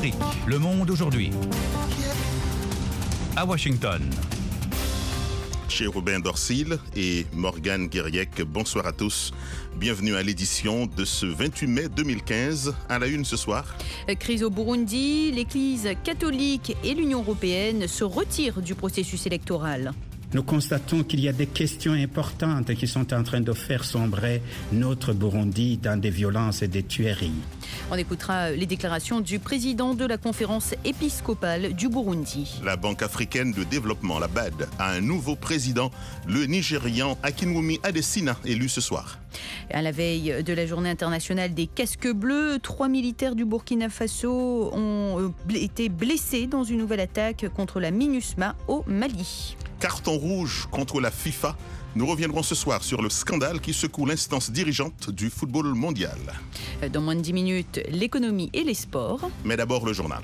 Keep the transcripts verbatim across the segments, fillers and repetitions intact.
Afrique, le monde aujourd'hui. À Washington. Chez Robin Dorsil et Morgane Guiriec, bonsoir à tous. Bienvenue à l'édition de ce vingt-huit mai deux mille quinze. À la une ce soir. Crise au Burundi, l'Église catholique et l'Union européenne se retirent du processus électoral. Nous constatons qu'il y a des questions importantes qui sont en train de faire sombrer notre Burundi dans des violences et des tueries. On écoutera les déclarations du président de la conférence épiscopale du Burundi. La Banque africaine de développement, la B A D, a un nouveau président, le Nigérian Akinwumi Adesina, élu ce soir. À la veille de la journée internationale des casques bleus, trois militaires du Burkina Faso ont été blessés dans une nouvelle attaque contre la MINUSMA au Mali. Carton rouge contre la FIFA. Nous reviendrons ce soir sur le scandale qui secoue l'instance dirigeante du football mondial. Dans moins de dix minutes, l'économie et les sports. Mais d'abord le journal.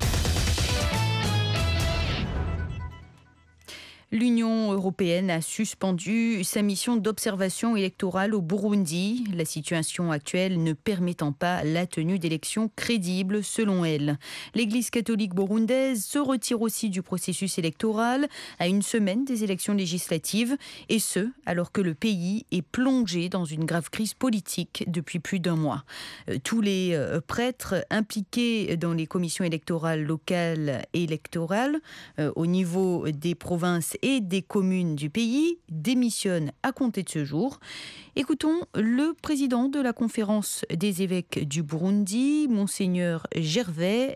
L'Union européenne a suspendu sa mission d'observation électorale au Burundi, la situation actuelle ne permettant pas la tenue d'élections crédibles selon elle. L'Église catholique burundaise se retire aussi du processus électoral à une semaine des élections législatives, et ce, alors que le pays est plongé dans une grave crise politique depuis plus d'un mois. Tous les prêtres impliqués dans les commissions électorales locales et électorales au niveau des provinces et des communes du pays démissionnent à compter de ce jour. Écoutons le président de la conférence des évêques du Burundi, Monseigneur Gervais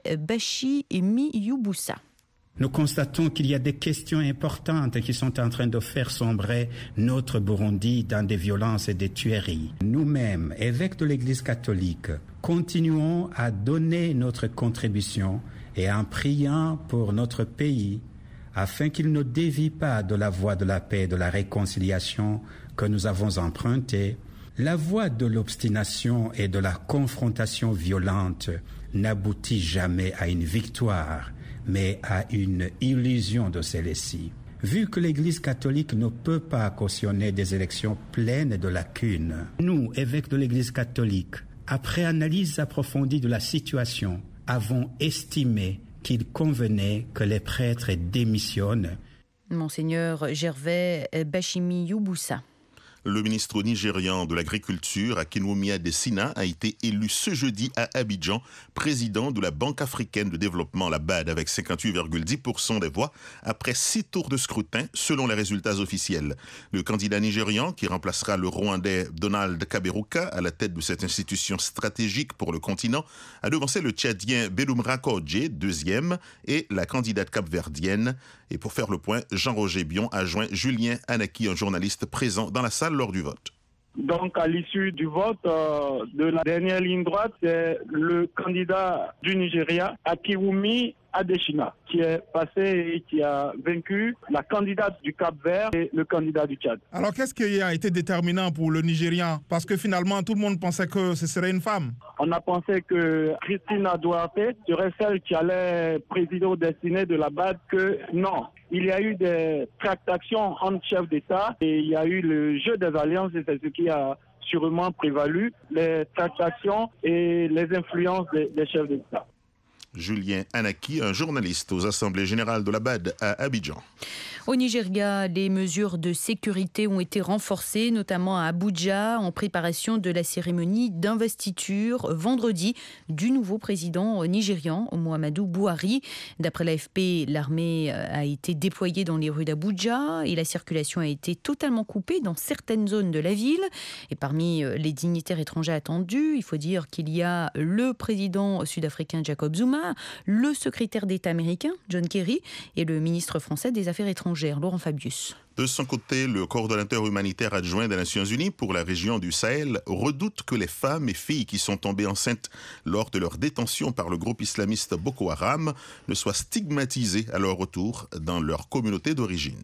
Bashimi-Yubusa. Nous constatons qu'il y a des questions importantes qui sont en train de faire sombrer notre Burundi dans des violences et des tueries. Nous-mêmes, évêques de l'Église catholique, continuons à donner notre contribution et en priant pour notre pays afin qu'il ne dévie pas de la voie de la paix et de la réconciliation que nous avons empruntée. La voie de l'obstination et de la confrontation violente n'aboutit jamais à une victoire, mais à une illusion de celle-ci. Vu que l'Église catholique ne peut pas cautionner des élections pleines de lacunes, nous, évêques de l'Église catholique, après analyse approfondie de la situation, avons estimé qu'il convenait que les prêtres démissionnent. Monseigneur Gervais Bashimi-Yubusa. Le ministre nigérian de l'Agriculture, Akinwumi Adesina, a été élu ce jeudi à Abidjan, président de la Banque africaine de développement, la B A D, avec cinquante-huit virgule dix pour cent des voix, après six tours de scrutin, selon les résultats officiels. Le candidat nigérian, qui remplacera le Rwandais Donald Kaberuka à la tête de cette institution stratégique pour le continent, a devancé le Tchadien Belum Rakodje, deuxième, et la candidate capverdienne. Et pour faire le point, Jean-Roger Bion a joint Julien Anaki, un journaliste présent dans la salle lors du vote. Donc, à l'issue du vote euh, de la dernière ligne droite, c'est le candidat du Nigeria, Akinwumi Adesina, qui est passé et qui a vaincu la candidate du Cap-Vert et le candidat du Tchad. Alors, qu'est-ce qui a été déterminant pour le Nigérian? Parce que finalement, tout le monde pensait que ce serait une femme. On a pensé que Christina Duarte serait celle qui allait présider au destiné de la B A D, que non. Il y a eu des tractations entre chefs d'État et il y a eu le jeu des alliances et c'est ce qui a sûrement prévalu, les tractations et les influences des, des chefs d'État. Julien Anaki, un journaliste aux Assemblées générales de la B A D à Abidjan. Au Nigeria, les mesures de sécurité ont été renforcées, notamment à Abuja, en préparation de la cérémonie d'investiture vendredi du nouveau président nigérian, Muhammadu Buhari. D'après l'A F P, l'armée a été déployée dans les rues d'Abuja et la circulation a été totalement coupée dans certaines zones de la ville. Et parmi les dignitaires étrangers attendus, il faut dire qu'il y a le président sud-africain Jacob Zuma, le secrétaire d'État américain John Kerry et le ministre français des Affaires étrangères Laurent Fabius. De son côté, le coordonnateur humanitaire adjoint des Nations Unies pour la région du Sahel redoute que les femmes et filles qui sont tombées enceintes lors de leur détention par le groupe islamiste Boko Haram ne soient stigmatisées à leur retour dans leur communauté d'origine.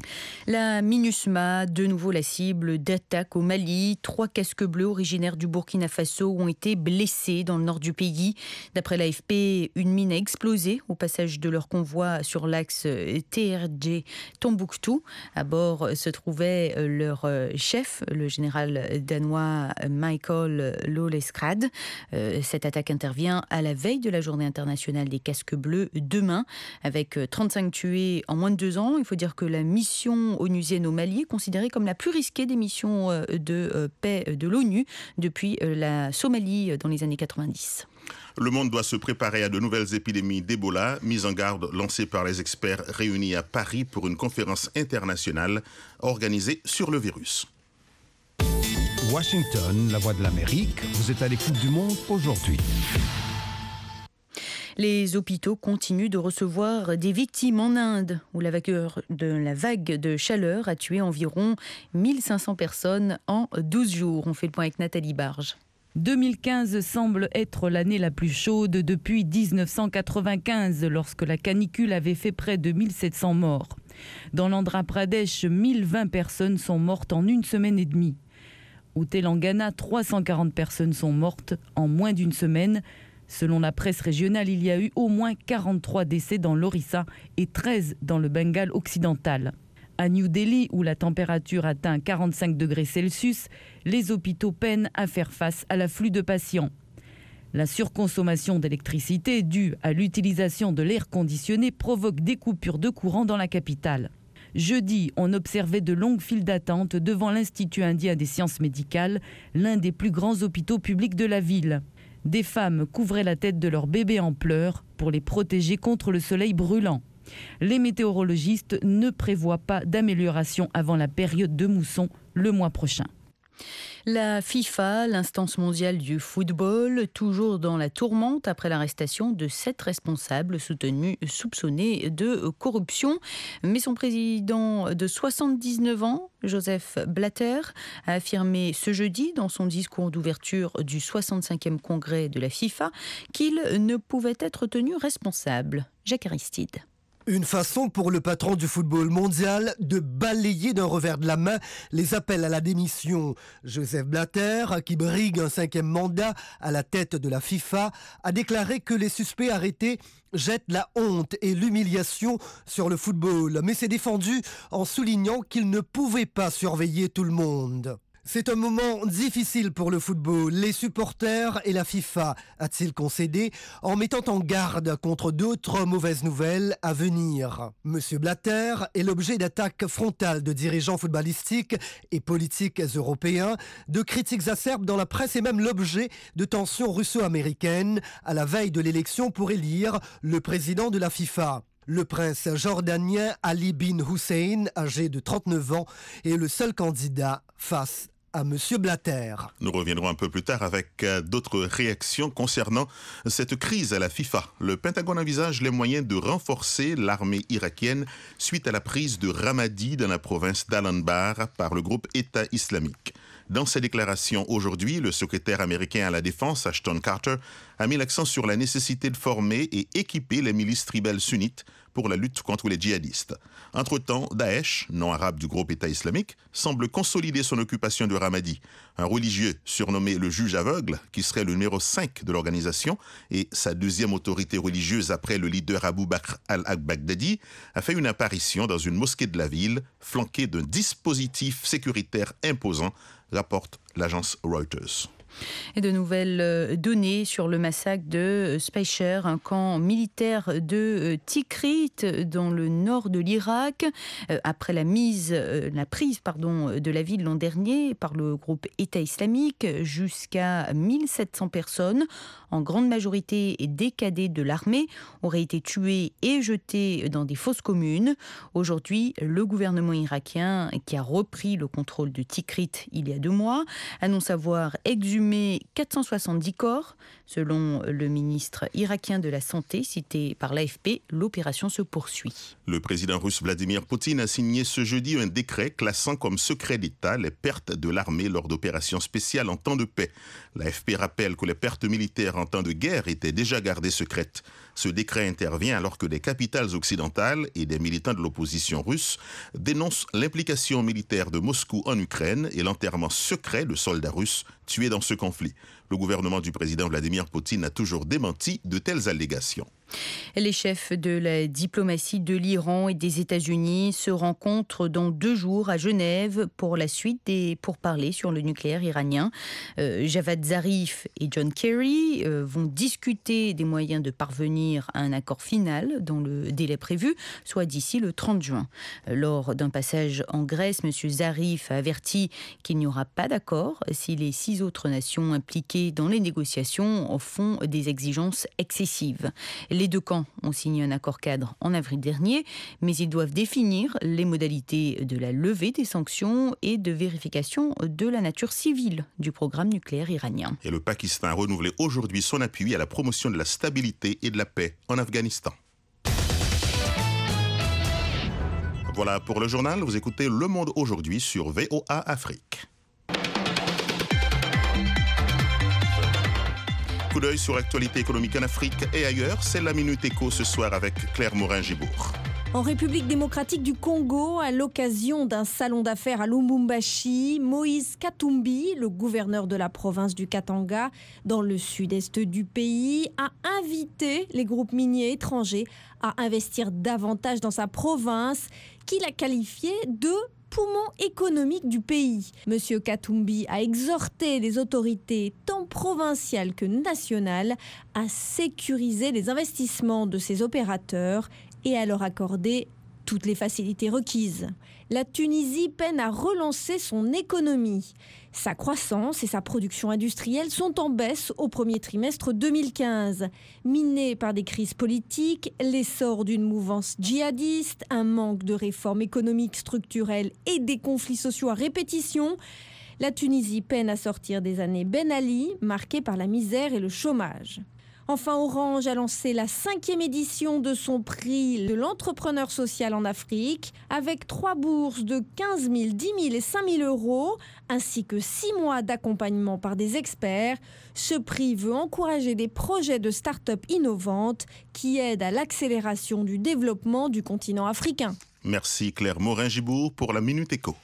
La MINUSMA, de nouveau la cible d'attaque au Mali. Trois casques bleus originaires du Burkina Faso ont été blessés dans le nord du pays. D'après l'A F P, une mine a explosé au passage de leur convoi sur l'axe T R G Tombouctou. À bord se trouvait leur chef, le général danois Michael Loleskrad. Cette attaque intervient à la veille de la journée internationale des casques bleus demain, avec trente-cinq tués en moins de deux ans. Il faut dire que la mission onusienne au Mali est considérée comme la plus risquée des missions de paix de l'ONU depuis la Somalie dans les années quatre-vingt-dix. Le monde doit se préparer à de nouvelles épidémies d'Ebola, mise en garde lancée par les experts réunis à Paris pour une conférence internationale organisée sur le virus. Washington, la voix de l'Amérique, vous êtes à l'écoute du monde aujourd'hui. Les hôpitaux continuent de recevoir des victimes en Inde, où la vague de, la vague de chaleur a tué environ mille cinq cents personnes en douze jours. On fait le point avec Nathalie Barge. deux mille quinze semble être l'année la plus chaude depuis dix-neuf cent quatre-vingt-quinze, lorsque la canicule avait fait près de mille sept cents morts. Dans l'Andhra Pradesh, mille vingt personnes sont mortes en une semaine et demie. Au Telangana, trois cent quarante personnes sont mortes en moins d'une semaine. Selon la presse régionale, il y a eu au moins quarante-trois décès dans l'Orissa et treize dans le Bengale occidental. À New Delhi, où la température atteint quarante-cinq degrés Celsius, les hôpitaux peinent à faire face à l'afflux de patients. La surconsommation d'électricité due à l'utilisation de l'air conditionné provoque des coupures de courant dans la capitale. Jeudi, on observait de longues files d'attente devant l'Institut indien des sciences médicales, l'un des plus grands hôpitaux publics de la ville. Des femmes couvraient la tête de leurs bébés en pleurs pour les protéger contre le soleil brûlant. Les météorologistes ne prévoient pas d'amélioration avant la période de mousson le mois prochain. La FIFA, l'instance mondiale du football, toujours dans la tourmente après l'arrestation de sept responsables soutenus, soupçonnés de corruption. Mais son président de soixante-dix-neuf ans, Joseph Blatter, a affirmé ce jeudi dans son discours d'ouverture du soixante-cinquième congrès de la FIFA qu'il ne pouvait être tenu responsable. Jacques Aristide. Une façon pour le patron du football mondial de balayer d'un revers de la main les appels à la démission. Joseph Blatter, qui brigue un cinquième mandat à la tête de la FIFA, a déclaré que les suspects arrêtés jettent la honte et l'humiliation sur le football, mais s'est défendu en soulignant qu'il ne pouvait pas surveiller tout le monde. C'est un moment difficile pour le football, les supporters et la FIFA, a-t-il concédé, en mettant en garde contre d'autres mauvaises nouvelles à venir. Monsieur Blatter est l'objet d'attaques frontales de dirigeants footballistiques et politiques européens, de critiques acerbes dans la presse et même l'objet de tensions russo-américaines à la veille de l'élection pour élire le président de la FIFA. Le prince jordanien Ali bin Hussein, âgé de trente-neuf ans, est le seul candidat face à Monsieur Blatter. Nous reviendrons un peu plus tard avec d'autres réactions concernant cette crise à la FIFA. Le Pentagone envisage les moyens de renforcer l'armée irakienne suite à la prise de Ramadi dans la province d'Al-Anbar par le groupe État islamique. Dans ses déclarations aujourd'hui, le secrétaire américain à la Défense, Ashton Carter, a mis l'accent sur la nécessité de former et équiper les milices tribales sunnites pour la lutte contre les djihadistes. Entre-temps, Daesh, nom arabe du groupe État islamique, semble consolider son occupation de Ramadi. Un religieux surnommé le juge aveugle, qui serait le numéro cinq de l'organisation et sa deuxième autorité religieuse après le leader Abu Bakr al-Baghdadi, a fait une apparition dans une mosquée de la ville, flanquée d'un dispositif sécuritaire imposant, rapporte l'agence Reuters. Et de nouvelles données sur le massacre de Speicher, un camp militaire de Tikrit dans le nord de l'Irak, après la mise, la prise pardon, de la ville l'an dernier par le groupe État islamique. Jusqu'à mille sept cents personnes, en grande majorité des cadets de l'armée, auraient été tués et jetés dans des fosses communes. Aujourd'hui, le gouvernement irakien, qui a repris le contrôle de Tikrit il y a deux mois, annonce avoir exhumé exhumé quatre cent soixante-dix corps. Selon le ministre irakien de la Santé, cité par l'A F P, l'opération se poursuit. Le président russe Vladimir Poutine a signé ce jeudi un décret classant comme secret d'État les pertes de l'armée lors d'opérations spéciales en temps de paix. L'A F P rappelle que les pertes militaires en temps de guerre étaient déjà gardées secrètes. Ce décret intervient alors que des capitales occidentales et des militants de l'opposition russe dénoncent l'implication militaire de Moscou en Ukraine et l'enterrement secret de soldats russes tués dans ce conflit. Le gouvernement du président Vladimir Poutine a toujours démenti de telles allégations. Les chefs de la diplomatie de l'Iran et des États-Unis se rencontrent dans deux jours à Genève pour la suite des pourparlers sur le nucléaire iranien. Euh, Javad Zarif et John Kerry euh, vont discuter des moyens de parvenir à un accord final dans le délai prévu, soit d'ici le trente juin. Euh, lors d'un passage en Grèce, M. Zarif a averti qu'il n'y aura pas d'accord si les six autres nations impliquées dans les négociations font des exigences excessives. Les deux camps ont signé un accord cadre en avril dernier, mais ils doivent définir les modalités de la levée des sanctions et de vérification de la nature civile du programme nucléaire iranien. Et le Pakistan a renouvelé aujourd'hui son appui à la promotion de la stabilité et de la paix en Afghanistan. Voilà pour le journal. Vous écoutez Le Monde aujourd'hui sur V O A Afrique. Coup d'œil sur l'actualité économique en Afrique et ailleurs, c'est la Minute Éco ce soir avec Claire Morin-Gibourg. En République démocratique du Congo, à l'occasion d'un salon d'affaires à Lubumbashi, Moïse Katumbi, le gouverneur de la province du Katanga, dans le sud-est du pays, a invité les groupes miniers étrangers à investir davantage dans sa province, qu'il a qualifiée de poumon économique du pays. Monsieur Katumbi a exhorté les autorités tant provinciales que nationales à sécuriser les investissements de ces opérateurs et à leur accorder toutes les facilités requises. La Tunisie peine à relancer son économie. Sa croissance et sa production industrielle sont en baisse au premier trimestre deux mille quinze. Minées par des crises politiques, l'essor d'une mouvance djihadiste, un manque de réformes économiques structurelles et des conflits sociaux à répétition, la Tunisie peine à sortir des années Ben Ali, marquées par la misère et le chômage. Enfin, Orange a lancé la cinquième édition de son prix de l'entrepreneur social en Afrique, avec trois bourses de quinze mille, dix mille et cinq mille euros, ainsi que six mois d'accompagnement par des experts. Ce prix veut encourager des projets de start-up innovantes qui aident à l'accélération du développement du continent africain. Merci Claire Morin-Gibourg pour la Minute Éco.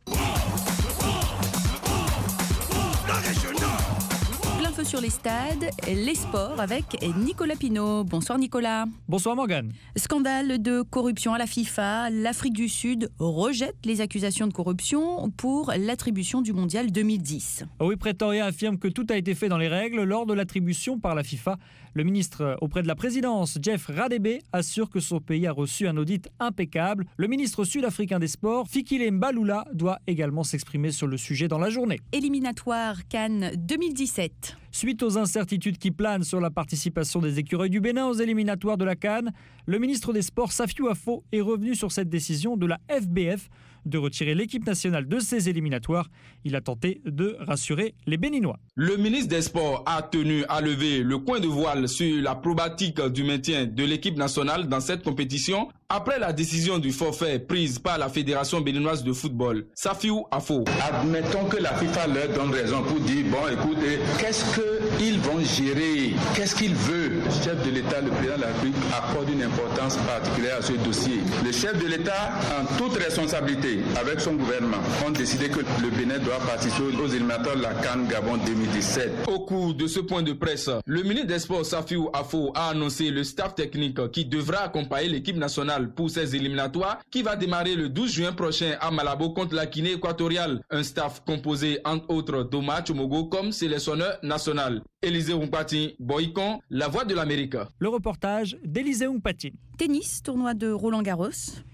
Sur les stades, les sports avec Nicolas Pinault. Bonsoir Nicolas. Bonsoir Morgane. Scandale de corruption à la FIFA. L'Afrique du Sud rejette les accusations de corruption pour l'attribution du mondial deux mille dix. Oui, Pretoria affirme que tout a été fait dans les règles lors de l'attribution par la FIFA. Le ministre auprès de la présidence, Jeff Radebe, assure que son pays a reçu un audit impeccable. Le ministre sud-africain des Sports, Fikile Mbalula, doit également s'exprimer sur le sujet dans la journée. Éliminatoire Cannes deux mille dix-sept. Suite aux incertitudes qui planent sur la participation des écureuils du Bénin aux éliminatoires de la CAN, le ministre des Sports, Safiou Afo, est revenu sur cette décision de la F B F de retirer l'équipe nationale de ces éliminatoires. Il a tenté de rassurer les Béninois. Le ministre des Sports a tenu à lever le coin de voile sur la problématique du maintien de l'équipe nationale dans cette compétition après la décision du forfait prise par la Fédération béninoise de football. Safiou Afo. Admettons que la FIFA leur donne raison pour dire, bon écoutez, qu'est-ce qu'ils vont gérer? Qu'est-ce qu'il veut? Le chef de l'État, le président de la République, accorde une importance particulière à ce dossier. Le chef de l'État, en toute responsabilité, avec son gouvernement, ont décidé que le Bénin doit participer aux éliminatoires de la CAN Gabon deux mille dix-sept. Au cours de ce point de presse, le ministre des Sports, Safiou Afo, a annoncé le staff technique qui devra accompagner l'équipe nationale pour ces éliminatoires qui va démarrer le douze juin prochain à Malabo contre la Guinée équatoriale. Un staff composé entre autres d'Oma Tchomogo comme sélectionneur national. Élisée Oungpati, Boycon, La Voix de l'Amérique. Le reportage d'Élisée Oungpati. Tennis, tournoi de Roland-Garros.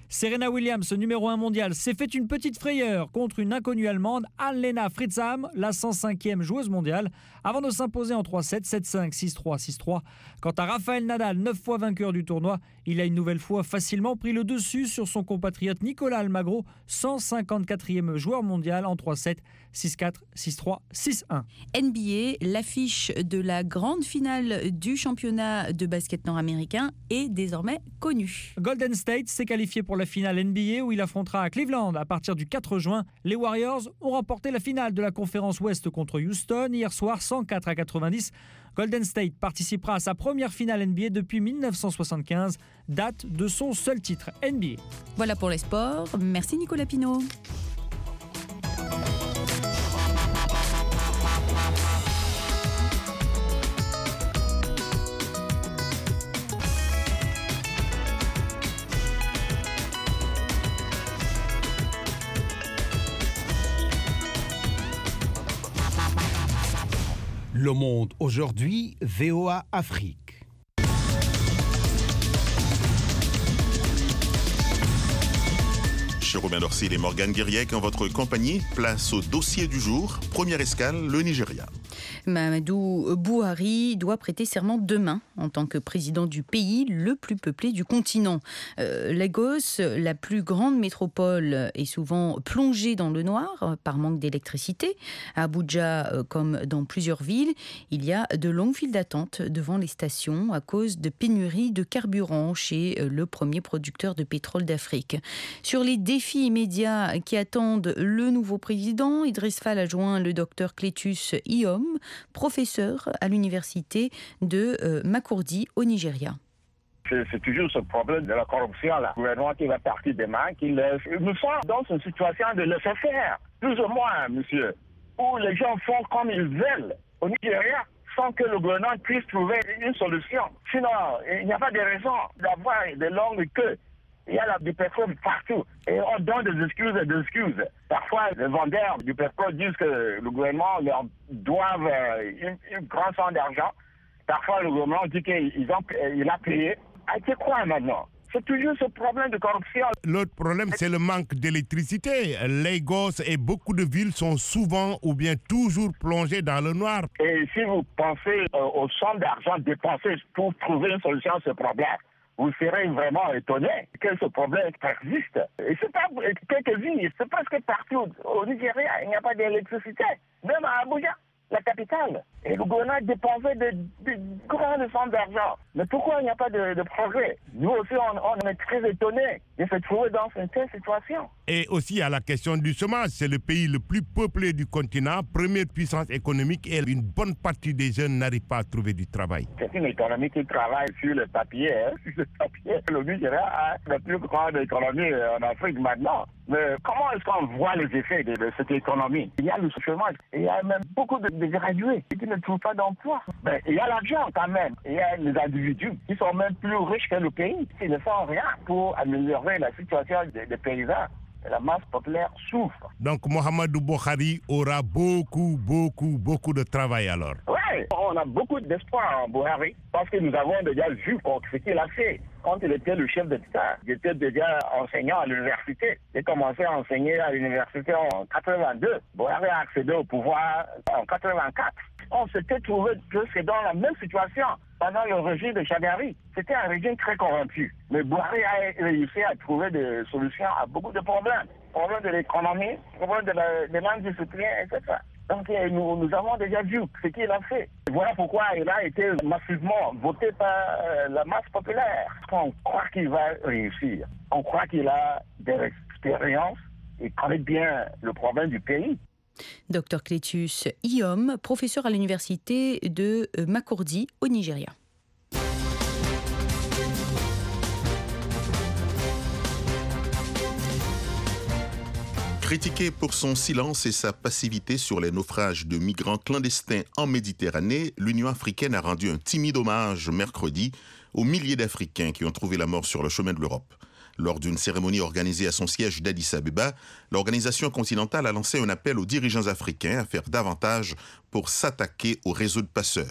Serena Williams, numéro un mondial, s'est fait une petite frayeur contre une inconnue allemande, Alena Fritzam, la cent cinquième joueuse mondiale, avant de s'imposer en trois sept, sept cinq, six trois, six trois. Quant à Rafael Nadal, neuf fois vainqueur du tournoi, il a une nouvelle fois facilement pris le dessus sur son compatriote Nicolas Almagro, cent cinquante-quatrième joueur mondial en trois sept, six quatre, six trois, six un. N B A, l'affiche de la grande finale du championnat de basket nord-américain est désormais connue. Golden State s'est qualifié pour la finale N B A où il affrontera à Cleveland à partir du quatre juin. Les Warriors ont remporté la finale de la conférence Ouest contre Houston hier soir cent quatre à quatre-vingt-dix. Golden State participera à sa première finale N B A depuis mille neuf cent soixante-quinze, date de son seul titre N B A. Voilà pour les sports. Merci Nicolas Pinault. Le Monde aujourd'hui, V O A Afrique. Jérôme Dorsil et Morgane Guiriec en votre compagnie. Place au dossier du jour. Première escale, le Nigeria. Mahamadou Buhari doit prêter serment demain en tant que président du pays le plus peuplé du continent. Euh, Lagos, la plus grande métropole, est souvent plongée dans le noir par manque d'électricité. À Abuja, euh, comme dans plusieurs villes, il y a de longues files d'attente devant les stations à cause de pénuries de carburant chez euh, le premier producteur de pétrole d'Afrique. Sur les défis immédiats qui attendent le nouveau président, Idriss Fall a joint le docteur Cletus Iom, professeur à l'université de euh, Makurdi au Nigeria. C'est toujours ce problème de la corruption, là. Le gouvernement qui va partir demain, qui laisse. Nous sommes dans une situation de laisser faire, plus ou moins, monsieur, où les gens font comme ils veulent au Nigeria, sans que le gouvernement puisse trouver une solution. Sinon, il n'y a pas de raison d'avoir des longues queues. Il y a là, du pétrole partout. Et on donne des excuses et des excuses. Parfois, les vendeurs du pétrole disent que le gouvernement leur doit une, une grande somme d'argent. Parfois, le gouvernement dit qu'il a payé. Ah, c'est quoi maintenant? C'est toujours ce problème de corruption. L'autre problème, c'est le manque d'électricité. Lagos et beaucoup de villes sont souvent ou bien toujours plongées dans le noir. Et si vous pensez euh, aux sommes d'argent dépensées pour trouver une solution à ce problème, vous serez vraiment étonné que ce problème persiste. Et c'est pas quelques villes, c'est presque partout au Nigeria, il n'y a pas d'électricité. Même à Abuja, la capitale. Et le gouvernement dépensait de, de grandes sommes d'argent. Mais pourquoi il n'y a pas de, de progrès? Nous aussi, on, on est très étonnés de se trouver dans une telle situation. Et aussi, il y a la question du chômage. C'est le pays le plus peuplé du continent, première puissance économique, et une bonne partie des jeunes n'arrivent pas à trouver du travail. C'est une économie qui travaille sur le papier. Hein. Sur le papier, le Nigeria a la plus grande économie en Afrique maintenant. Mais comment est-ce qu'on voit les effets de, de cette économie? Il y a le chômage, il y a même beaucoup de, de gradués qui ne trouvent pas d'emploi. Mais il y a l'argent quand même. Il y a les individus qui sont même plus riches que le pays. Ils ne font rien pour améliorer la situation des, des paysans. La masse populaire souffre. Donc Mohamedou Buhari aura beaucoup, beaucoup, beaucoup de travail alors. Oui, on a beaucoup d'espoir en Buhari parce que nous avons déjà vu ce qu'il a fait. Quand il était le chef d'État, il était déjà enseignant à l'université. Il a commencé à enseigner à l'université en quatre-vingt-deux. Buhari a accédé au pouvoir en quatre-vingt-quatre. On s'était trouvé que c'est dans la même situation pendant le régime de Chagari. C'était un régime très corrompu. Mais Buhari a réussi à trouver des solutions à beaucoup de problèmes. Problème de l'économie, problème de la, de l'indiscipline, et cetera. Donc nous, nous avons déjà vu ce qu'il a fait. Voilà pourquoi il a été massivement voté par euh, la masse populaire. On croit qu'il va réussir. On croit qu'il a des expériences et connaît bien le problème du pays. docteur Cletus Iom, professeur à l'université de Makurdi au Nigeria. Critiqué pour son silence et sa passivité sur les naufrages de migrants clandestins en Méditerranée, l'Union africaine a rendu un timide hommage mercredi aux milliers d'Africains qui ont trouvé la mort sur le chemin de l'Europe. Lors d'une cérémonie organisée à son siège d'Addis Abeba, l'organisation continentale a lancé un appel aux dirigeants africains à faire davantage pour s'attaquer aux réseaux de passeurs.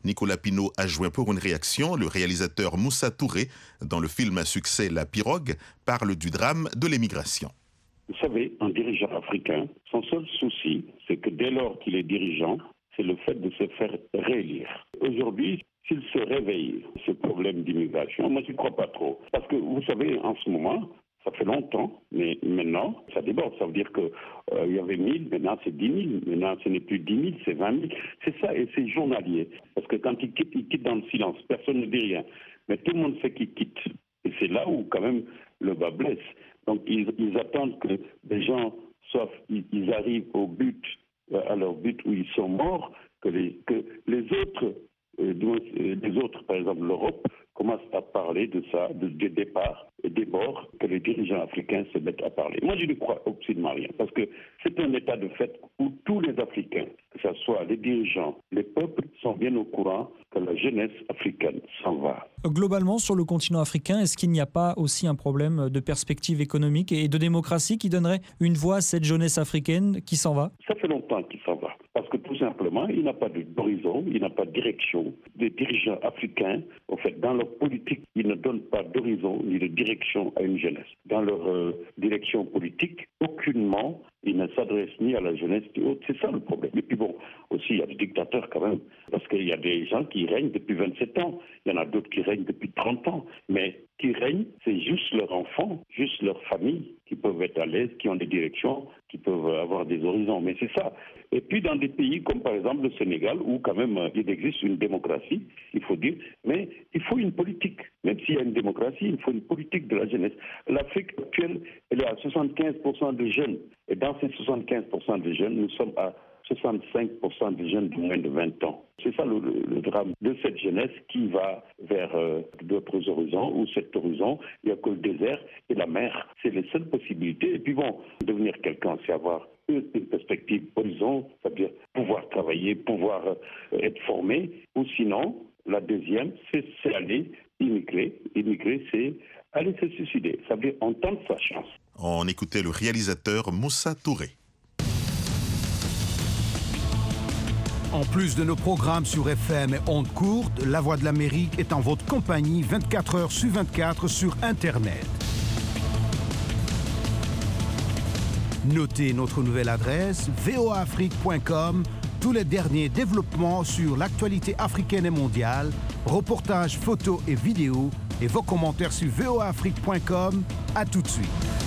Nicolas Pinault a joint pour une réaction. Le réalisateur Moussa Touré, dans le film à succès La Pirogue, parle du drame de l'émigration. Vous savez, un dirigeant africain, son seul souci, c'est que dès lors qu'il est dirigeant, c'est le fait de se faire réélire. Aujourd'hui, s'il se réveille, ce problème d'immigration, moi je ne crois pas trop. Parce que vous savez, en ce moment, ça fait longtemps, mais maintenant, ça déborde. Ça veut dire qu'il euh, y avait mille, maintenant c'est dix mille. Maintenant, ce n'est plus dix mille, c'est vingt mille. C'est ça, et c'est journalier. Parce que quand ils quittent, ils quittent dans le silence. Personne ne dit rien. Mais tout le monde sait qu'ils quittent. Et c'est là où, quand même, le bas blesse. Donc, ils, ils attendent que des gens, sauf ils, ils arrivent au but, à leur but où ils sont morts, que les, que les autres, euh, les autres, par exemple l'Europe, commencent à parler de ça, de, de départ et des morts, que les dirigeants africains se mettent à parler. Moi, je ne crois absolument rien, parce que c'est un état de fait où tous les Africains, que ce soit les dirigeants, les peuples, sont bien au courant que la jeunesse africaine s'en va. Globalement, sur le continent africain, est-ce qu'il n'y a pas aussi un problème de perspective économique et de démocratie qui donnerait une voix à cette jeunesse africaine qui s'en va ? Ça fait longtemps qu'il s'en va. Parce que tout simplement, il n'a pas d'horizon, il n'a pas de direction. Les dirigeants africains, en fait, dans leur politique, ils ne donnent pas d'horizon ni de direction à une jeunesse. Dans leur euh, direction politique, aucunement, ils ne s'adressent ni à la jeunesse ni autre. C'est ça le problème. Et puis bon, aussi, il y a des dictateurs quand même. Parce qu'il y a des gens qui règnent depuis vingt-sept ans. Il y en a d'autres qui règnent depuis trente ans. Mais qui règnent, c'est juste leurs enfants, juste leur famille qui peuvent être à l'aise, qui ont des directions, qui peuvent avoir des horizons. Mais c'est ça. Et puis dans des pays comme par exemple le Sénégal, où quand même il existe une démocratie, il faut dire, mais il faut une politique. Même s'il y a une démocratie, il faut une politique de la jeunesse. L'Afrique actuelle, elle est à soixante-quinze pour cent de jeunes. Et dans ces soixante-quinze pour cent de jeunes, nous sommes à soixante-cinq pour cent de jeunes de moins de vingt ans. C'est ça le, le, le drame de cette jeunesse qui va vers euh, d'autres horizons, où cet horizon, il n'y a que le désert et la mer. C'est les seules possibilités. Et puis bon, devenir quelqu'un, c'est avoir une perspective horizon, c'est-à-dire pouvoir travailler, pouvoir euh, être formé. Ou sinon, la deuxième, c'est, c'est aller immigrer. Immigrer, c'est aller se suicider. Ça veut dire on tente sa chance. On écoutait le réalisateur Moussa Touré. En plus de nos programmes sur F M et ondes courtes, La Voix de l'Amérique est en votre compagnie vingt-quatre heures sur vingt-quatre sur Internet. Notez notre nouvelle adresse v o a afrique point com, tous les derniers développements sur l'actualité africaine et mondiale, reportages, photos et vidéos, et vos commentaires sur v o a afrique point com. À tout de suite.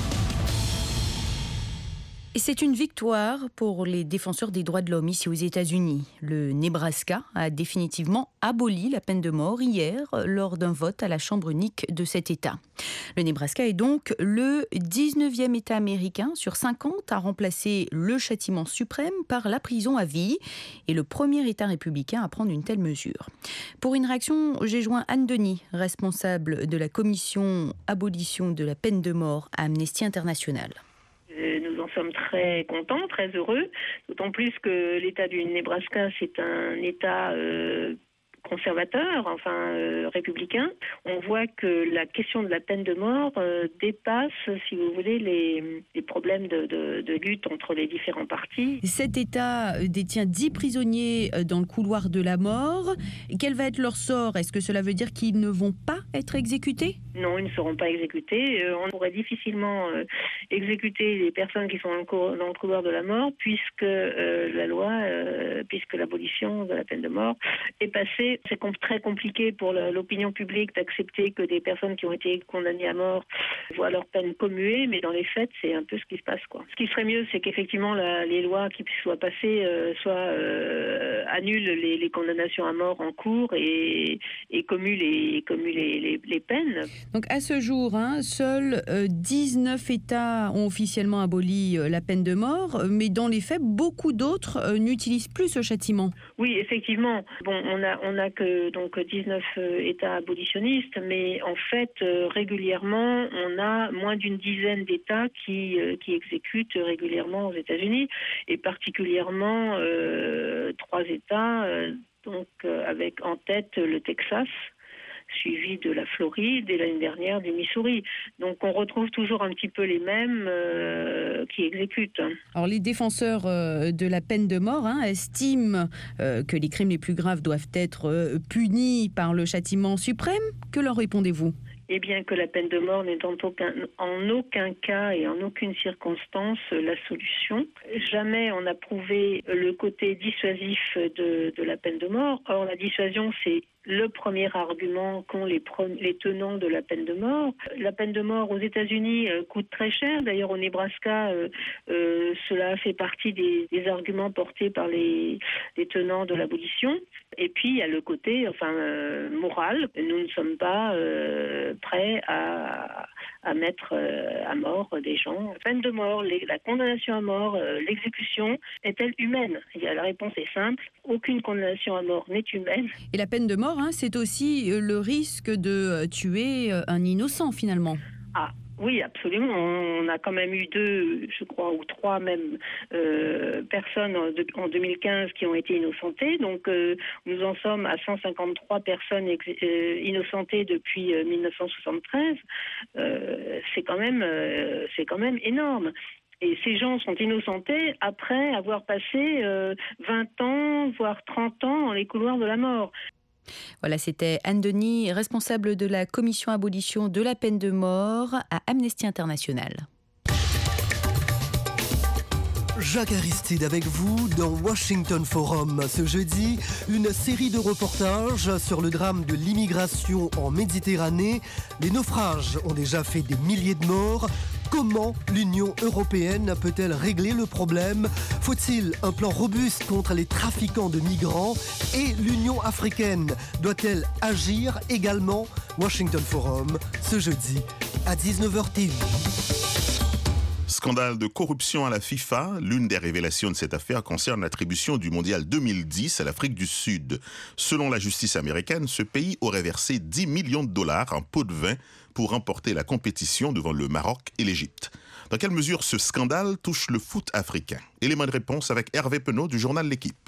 Et c'est une victoire pour les défenseurs des droits de l'homme ici aux États-Unis. Le Nebraska a définitivement aboli la peine de mort hier lors d'un vote à la chambre unique de cet État. Le Nebraska est donc le dix-neuvième État américain sur cinquante à remplacer le châtiment suprême par la prison à vie et le premier État républicain à prendre une telle mesure. Pour une réaction, j'ai joint Anne Denis, responsable de la commission abolition de la peine de mort à Amnesty International. Nous en sommes très contents, très heureux, d'autant plus que l'État du Nebraska, c'est un État euh, conservateur, enfin euh, républicain. On voit que la question de la peine de mort euh, dépasse, si vous voulez, les, les problèmes de, de, de lutte entre les différents partis. Cet État détient dix prisonniers dans le couloir de la mort. Quel va être leur sort ? Est-ce que cela veut dire qu'ils ne vont pas être exécutés ? Non, ils ne seront pas exécutés. Euh, on pourrait difficilement euh, exécuter les personnes qui sont dans le, cou- dans le couloir de la mort, puisque euh, la loi, euh, puisque l'abolition de la peine de mort est passée. C'est com- très compliqué pour la, l'opinion publique d'accepter que des personnes qui ont été condamnées à mort voient leur peine commuée, mais dans les faits, c'est un peu ce qui se passe, quoi. Ce qui serait mieux, c'est qu'effectivement la, les lois qui soient passées euh, soient euh, annulent les, les condamnations à mort en cours et, et commuent les, commuent les, les, les peines. Donc à ce jour, hein, seuls euh, dix-neuf États ont officiellement aboli euh, la peine de mort, mais dans les faits, beaucoup d'autres euh, n'utilisent plus ce châtiment. Oui, effectivement. Bon, on a, on a que donc dix-neuf euh, États abolitionnistes, mais en fait, euh, régulièrement, on a moins d'une dizaine d'États qui, euh, qui exécutent régulièrement aux États-Unis, et particulièrement euh, trois États, euh, donc euh, avec en tête le Texas, suivi de la Floride et l'année dernière du Missouri. Donc on retrouve toujours un petit peu les mêmes euh, qui exécutent. Alors les défenseurs euh, de la peine de mort hein, estiment euh, que les crimes les plus graves doivent être euh, punis par le châtiment suprême. Que leur répondez-vous ? Eh bien que la peine de mort n'est en aucun, en aucun cas et en aucune circonstance la solution. Jamais on n'a prouvé le côté dissuasif de, de la peine de mort. Or la dissuasion, c'est le premier argument qu'ont les, pre- les tenants de la peine de mort. La peine de mort aux États-Unis euh, coûte très cher. D'ailleurs, au Nebraska, euh, euh, cela fait partie des, des arguments portés par les, les tenants de l'abolition. Et puis, il y a le côté enfin, euh, moral. Nous ne sommes pas euh, prêts à, à mettre euh, à mort des gens. La peine de mort, les, la condamnation à mort, euh, l'exécution, est-elle humaine ? La réponse est simple. Aucune condamnation à mort n'est humaine. Et la peine de mort, hein, c'est aussi le risque de tuer un innocent, finalement. Ah. Oui, absolument. On a quand même eu deux, je crois, ou trois même euh, personnes en deux mille quinze qui ont été innocentées. Donc, euh, nous en sommes à cent cinquante-trois personnes ex- euh, innocentées depuis euh, dix-neuf cent soixante-treize. Euh, c'est quand même, euh, c'est quand même énorme. Et ces gens sont innocentés après avoir passé euh, vingt ans, voire trente ans dans les couloirs de la mort. Voilà, c'était Anne Denis, responsable de la commission abolition de la peine de mort à Amnesty International. Jacques Aristide avec vous dans Washington Forum. Ce jeudi, une série de reportages sur le drame de l'immigration en Méditerranée. Les naufrages ont déjà fait des milliers de morts. Comment l'Union européenne peut-elle régler le problème ? Faut-il un plan robuste contre les trafiquants de migrants ? Et l'Union africaine doit-elle agir également ? Washington Forum, ce jeudi à dix-neuf heures T V. Scandale de corruption à la FIFA. L'une des révélations de cette affaire concerne l'attribution du mondial deux mille dix à l'Afrique du Sud. Selon la justice américaine, ce pays aurait versé dix millions de dollars en pots de vin pour remporter la compétition devant le Maroc et l'Égypte. Dans quelle mesure ce scandale touche le foot africain ? Élément de réponse avec Hervé Penaud du journal L'Équipe.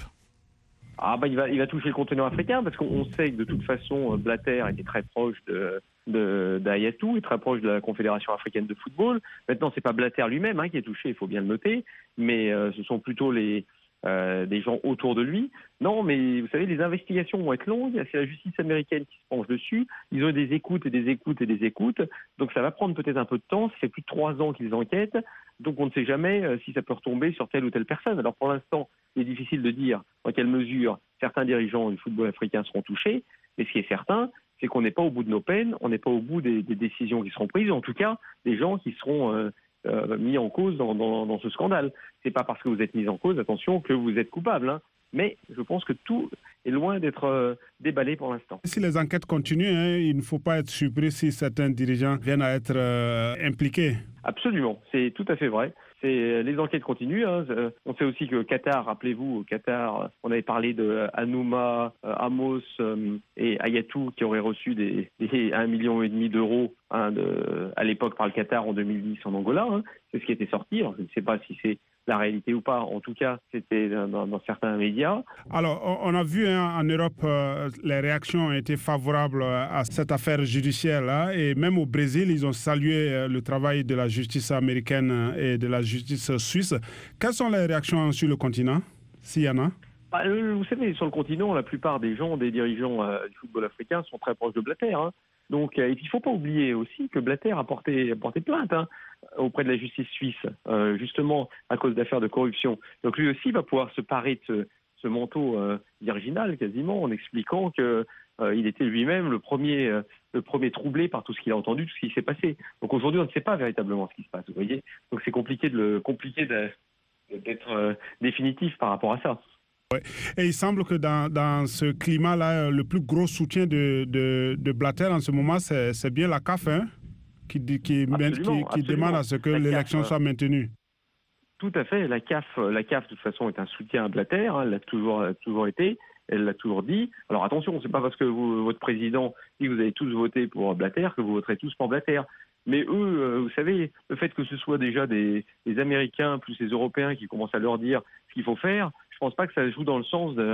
Ah bah il va, il va toucher le continent africain parce qu'on sait que de toute façon Blatter était très proche de, de, d'Ayatou et très proche de la Confédération africaine de football. Maintenant c'est pas Blatter lui-même hein, qui est touché, il faut bien le noter, mais euh, ce sont plutôt les euh, des gens autour de lui. Non, mais vous savez, les investigations vont être longues, c'est la justice américaine qui se penche dessus, ils ont des écoutes et des écoutes et des écoutes, donc ça va prendre peut-être un peu de temps, ça fait plus de trois ans qu'ils enquêtent, donc on ne sait jamais euh, si ça peut retomber sur telle ou telle personne. Alors pour l'instant, il est difficile de dire dans quelle mesure certains dirigeants du football africain seront touchés, mais ce qui est certain, c'est qu'on n'est pas au bout de nos peines, on n'est pas au bout des, des décisions qui seront prises, en tout cas des gens qui seront euh, euh, mis en cause dans, dans, dans ce scandale. C'est pas parce que vous êtes mis en cause, attention, que vous êtes coupable, hein. Mais je pense que tout est loin d'être euh, déballé pour l'instant. Si les enquêtes continuent, hein, il ne faut pas être surpris si certains dirigeants viennent à être euh, impliqués. Absolument, c'est tout à fait vrai. C'est, les enquêtes continuent. Hein. On sait aussi que Qatar, rappelez-vous, au Qatar, on avait parlé de Anouma, euh, Amos euh, et Ayatou qui auraient reçu des, des un million et demi d'euros hein, de, à l'époque par le Qatar en deux mille dix en Angola. Hein. C'est ce qui était sorti. Alors, je ne sais pas si c'est la réalité ou pas. En tout cas, c'était dans, dans certains médias. Alors, on a vu hein, en Europe, euh, les réactions ont été favorables à cette affaire judiciaire-là. Et même au Brésil, ils ont salué euh, le travail de la justice américaine et de la justice suisse. Quelles sont les réactions sur le continent, s'il y en a ? Bah, euh, vous savez, sur le continent, la plupart des gens, des dirigeants euh, du football africain sont très proches de Blatter. Hein. Donc, euh, il ne faut pas oublier aussi que Blatter a porté, a porté plainte hein, auprès de la justice suisse, euh, justement à cause d'affaires de corruption. Donc, lui aussi va pouvoir se parer de ce, ce manteau euh, virginal quasiment en expliquant que euh, il était lui-même le premier, euh, le premier troublé par tout ce qu'il a entendu, tout ce qui s'est passé. Donc, aujourd'hui, on ne sait pas véritablement ce qui se passe, vous voyez. Donc, c'est compliqué, de le, compliqué de, d'être euh, définitif par rapport à ça. Ouais. Et il semble que dans, dans ce climat-là, le plus gros soutien de, de, de Blatter en ce moment, c'est, c'est bien la C A F, hein, qui, qui, absolument, qui, qui demande à ce que la l'élection C A F, soit maintenue. Tout à fait. La C A F, la C A F de toute façon, est un soutien à Blatter. Hein, elle l'a toujours, toujours été. Elle l'a toujours dit. Alors attention, c'est pas parce que vous, votre président dit que vous avez tous voté pour Blatter que vous voterez tous pour Blatter. Mais eux, euh, vous savez, le fait que ce soit déjà des, des Américains plus les Européens qui commencent à leur dire ce qu'il faut faire, je pense pas que ça joue dans le sens de,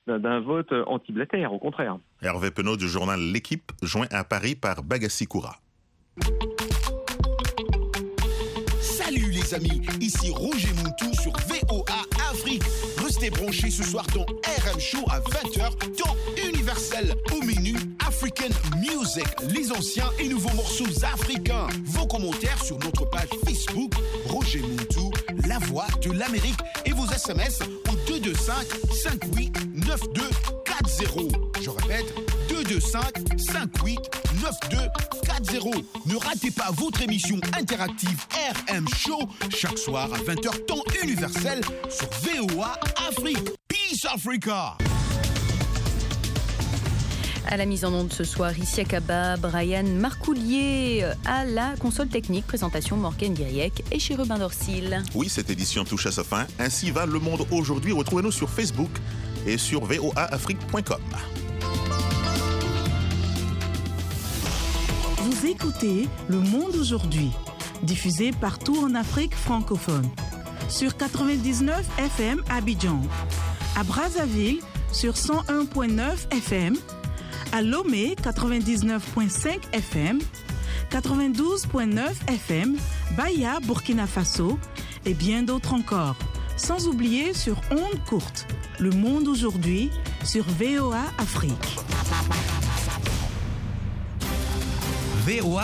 d'un vote anti-Blatter, au contraire. Hervé Penaud du journal L'Équipe, joint à Paris par Bagassi Koura. Salut les amis, ici Roger Moutou sur V O A Afrique. Restez branchés ce soir dans R M Show à vingt heures, temps universel. Au menu, African Music, les anciens et nouveaux morceaux africains. Vos commentaires sur notre page Facebook, Roger Moutou, la voix de l'Amérique. Et vos S M S au deux deux cinq, cinq huit, neuf deux quatre zéro. Je répète, deux deux cinq, cinq huit, neuf deux quatre zéro. Ne ratez pas votre émission interactive R M Show chaque soir à vingt heures temps universel sur V O A Afrique. Peace Africa. À la mise en onde ce soir, Issia Kaba, Brian Marcoulier à la console technique, présentation Morgane Guiriec et chez Robin Dorsil. Oui, cette édition touche à sa fin. Ainsi va le monde aujourd'hui. Retrouvez-nous sur Facebook et sur v o a afrique point com. Vous écoutez Le Monde aujourd'hui, diffusé partout en Afrique francophone. Sur quatre-vingt-dix-neuf F M à Abidjan, à Brazzaville sur cent un virgule neuf F M, à Lomé quatre-vingt-dix-neuf virgule cinq F M, quatre-vingt-douze virgule neuf F M, Baya, Burkina Faso et bien d'autres encore. Sans oublier sur ondes courtes, Le Monde aujourd'hui sur V O A Afrique. V O A